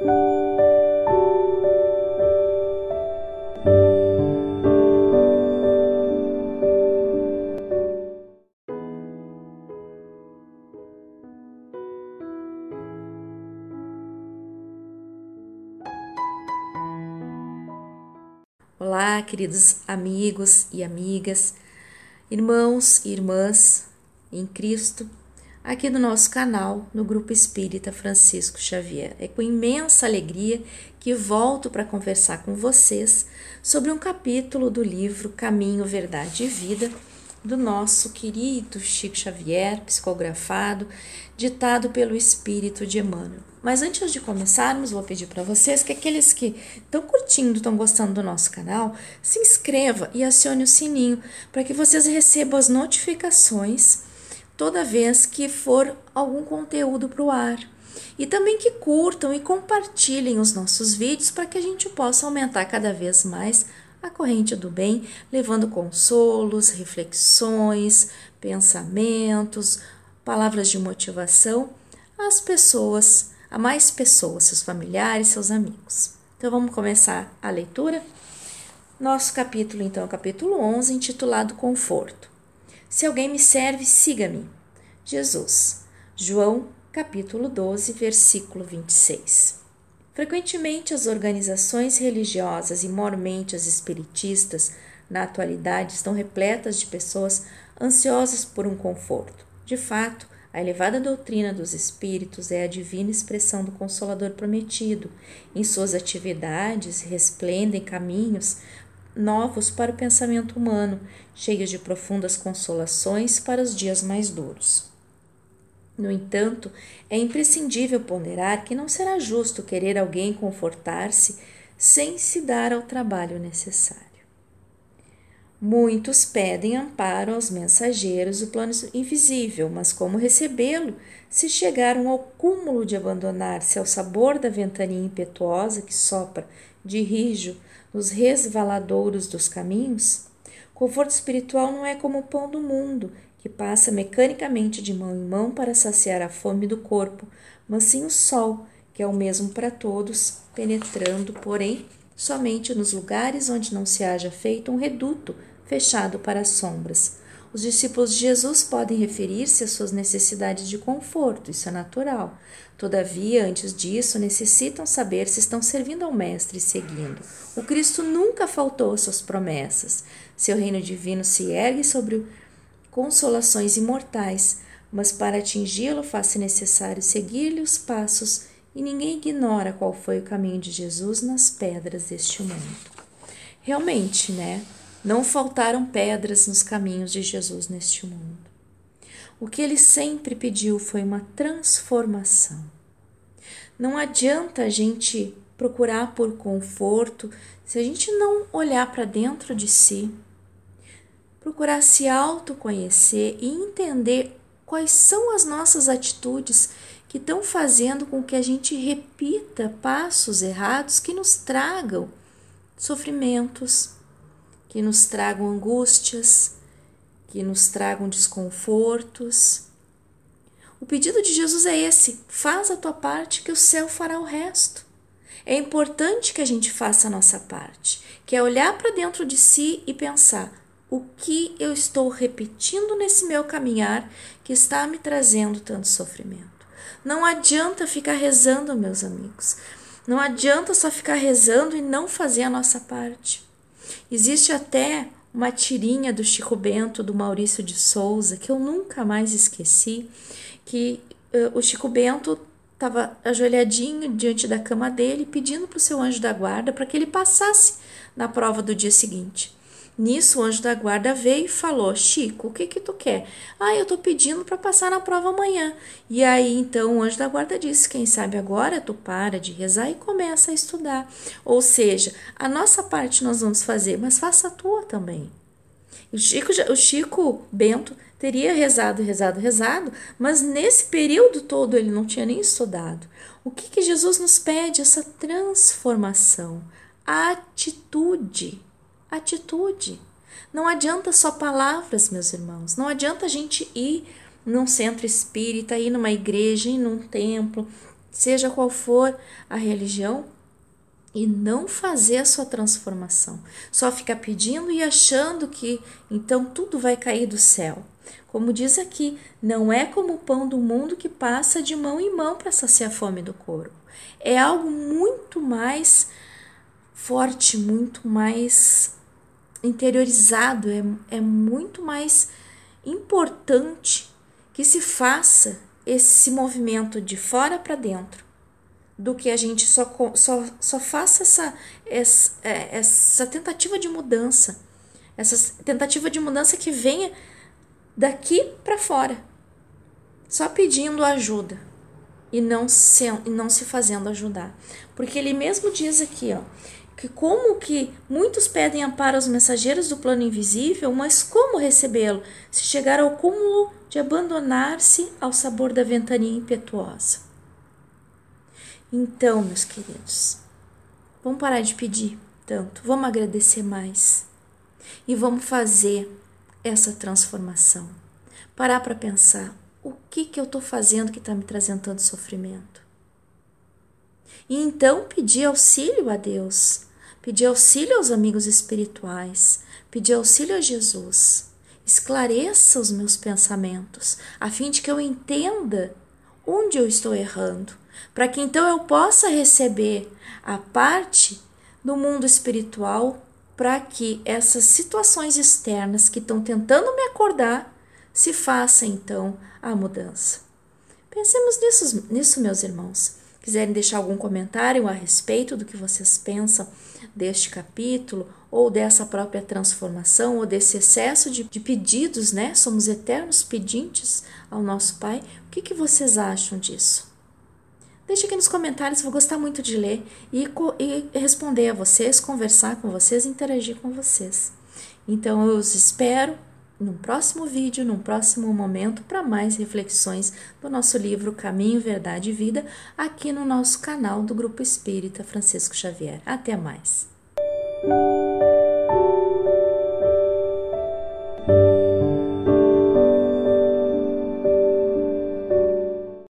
Olá, queridos amigos e amigas, irmãos e irmãs em Cristo, aqui no nosso canal, no Grupo Espírita Francisco Xavier. É com imensa alegria que volto para conversar com vocês sobre um capítulo do livro Caminho, Verdade e Vida, do nosso querido Chico Xavier, psicografado, ditado pelo Espírito de Emmanuel. Mas antes de começarmos, vou pedir para vocês que aqueles que estão curtindo, estão gostando do nosso canal, se inscreva e acione o sininho para que vocês recebam as notificações toda vez que for algum conteúdo para o ar. E também que curtam e compartilhem os nossos vídeos para que a gente possa aumentar cada vez mais a corrente do bem, levando consolos, reflexões, pensamentos, palavras de motivação às pessoas, a mais pessoas, seus familiares, seus amigos. Então vamos começar a leitura? Nosso capítulo, então, é o capítulo 11, intitulado Conforto. Se alguém me serve, siga-me. Jesus. João, capítulo 12, versículo 26. Frequentemente, as organizações religiosas e mormente as espiritistas, na atualidade, estão repletas de pessoas ansiosas por um conforto. De fato, a elevada doutrina dos espíritos é a divina expressão do Consolador prometido. Em suas atividades resplendem caminhos novos para o pensamento humano, cheios de profundas consolações para os dias mais duros. No entanto, é imprescindível ponderar que não será justo querer alguém confortar-se sem se dar ao trabalho necessário. Muitos pedem amparo aos mensageiros do plano invisível, mas como recebê-lo se chegaram ao cúmulo de abandonar-se ao sabor da ventania impetuosa que sopra de rijo nos resvaladouros dos caminhos? Conforto espiritual não é como o pão do mundo, que passa mecanicamente de mão em mão para saciar a fome do corpo, mas sim o sol, que é o mesmo para todos, penetrando, porém, somente nos lugares onde não se haja feito um reduto fechado para as sombras. Os discípulos de Jesus podem referir-se às suas necessidades de conforto, isso é natural. Todavia, antes disso, necessitam saber se estão servindo ao Mestre e seguindo. O Cristo nunca faltou às suas promessas. Seu reino divino se ergue sobre consolações imortais, mas para atingi-lo faz-se necessário seguir-lhe os passos, e ninguém ignora qual foi o caminho de Jesus nas pedras deste mundo. Realmente, não faltaram pedras nos caminhos de Jesus neste mundo. O que ele sempre pediu foi uma transformação. Não adianta a gente procurar por conforto se a gente não olhar para dentro de si, procurar se autoconhecer e entender quais são as nossas atitudes que estão fazendo com que a gente repita passos errados que nos tragam sofrimentos, que nos tragam angústias, que nos tragam desconfortos. O pedido de Jesus é esse: faz a tua parte que o céu fará o resto. É importante que a gente faça a nossa parte, que é olhar para dentro de si e pensar: o que eu estou repetindo nesse meu caminhar que está me trazendo tanto sofrimento? Não adianta ficar rezando, meus amigos. Não adianta só ficar rezando e não fazer a nossa parte. Existe até uma tirinha do Chico Bento, do Maurício de Souza, que eu nunca mais esqueci, que o Chico Bento estava ajoelhadinho diante da cama dele, pedindo para o seu anjo da guarda para que ele passasse na prova do dia seguinte. Nisso, o anjo da guarda veio e falou: Chico, o que tu quer? Eu tô pedindo para passar na prova amanhã. E aí, então, o anjo da guarda disse: quem sabe agora tu para de rezar e começa a estudar. Ou seja, a nossa parte nós vamos fazer, mas faça a tua também. O Chico Bento teria rezado, mas nesse período todo ele não tinha nem estudado. O que Jesus nos pede? Essa transformação, a atitude. Não adianta só palavras, meus irmãos. Não adianta a gente ir num centro espírita, ir numa igreja, ir num templo, seja qual for a religião, e não fazer a sua transformação. Só ficar pedindo e achando que então tudo vai cair do céu. Como diz aqui, não é como o pão do mundo que passa de mão em mão para saciar a fome do corpo. É algo muito mais forte, muito mais interiorizado, é muito mais importante que se faça esse movimento de fora para dentro, do que a gente só faça essa tentativa de mudança, essa tentativa de mudança que venha daqui para fora, só pedindo ajuda e não se fazendo ajudar. Porque ele mesmo diz aqui, ó, que como que muitos pedem amparo aos mensageiros do plano invisível, mas como recebê-lo se chegar ao cúmulo de abandonar-se ao sabor da ventania impetuosa? Então, meus queridos, vamos parar de pedir tanto, vamos agradecer mais e vamos fazer essa transformação. Parar para pensar, o que eu estou fazendo que está me trazendo tanto sofrimento? E então pedir auxílio a Deus, pedir auxílio aos amigos espirituais, pedir auxílio a Jesus. Esclareça os meus pensamentos, a fim de que eu entenda onde eu estou errando, para que então eu possa receber a parte do mundo espiritual, para que essas situações externas que estão tentando me acordar se faça então a mudança. Pensemos nisso, meus irmãos. Quiserem deixar algum comentário a respeito do que vocês pensam deste capítulo, ou dessa própria transformação, ou desse excesso de pedidos, né? Somos eternos pedintes ao nosso Pai. O que vocês acham disso? Deixe aqui nos comentários, vou gostar muito de ler e responder a vocês, conversar com vocês, interagir com vocês. Então eu os espero num próximo vídeo, num próximo momento, para mais reflexões do nosso livro Caminho, Verdade e Vida, aqui no nosso canal do Grupo Espírita Francisco Xavier. Até mais!